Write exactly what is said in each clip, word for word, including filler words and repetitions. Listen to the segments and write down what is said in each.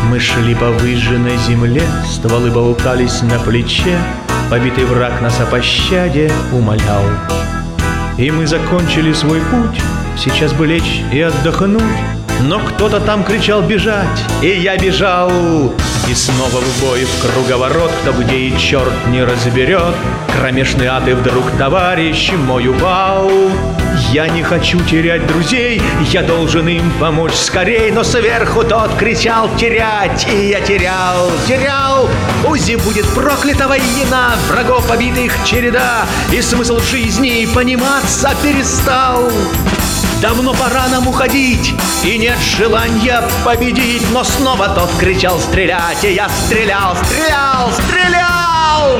Мы шли по выжженной земле, стволы болтались на плече, побитый враг нас о пощаде умолял. И мы закончили свой путь, сейчас бы лечь и отдохнуть, но кто-то там кричал бежать, и я бежал. И снова в бой, в круговорот, кто где и черт не разберет. Кромешный ад, и вдруг товарищ мой упал. Я не хочу терять друзей, я должен им помочь скорей, но сверху тот кричал терять, и я терял, терял. Узи будет проклята война, врагов побитых череда, и смысл жизни пониматься перестал. Давно пора нам уходить, и нет желания победить, но снова тот кричал стрелять, и я стрелял, стрелял, стрелял!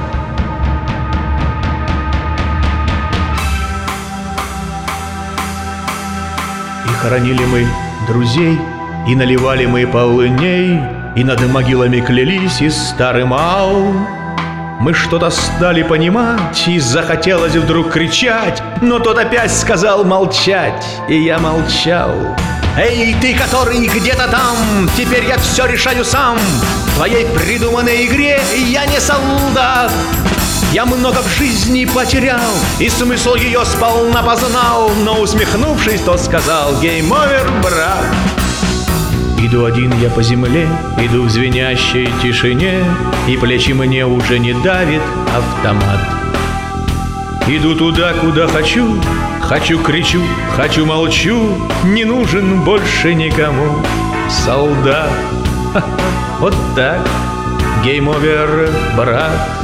И хоронили мы друзей, и наливали мы полыней, и над могилами клялись, и старым ау. Мы что-то стали понимать, и захотелось вдруг кричать, но тот опять сказал молчать, и я молчал. Эй, ты, который где-то там, теперь я все решаю сам. В твоей придуманной игре я не солдат. Я много в жизни потерял, и смысл ее сполна познал, но, усмехнувшись, тот сказал: гейм овер, брат. Иду один я по земле, иду в звенящей тишине, и плечи мне уже не давит автомат. Иду туда, куда хочу, хочу кричу, хочу молчу, не нужен больше никому солдат. Ха, вот так, гейм овер, брат.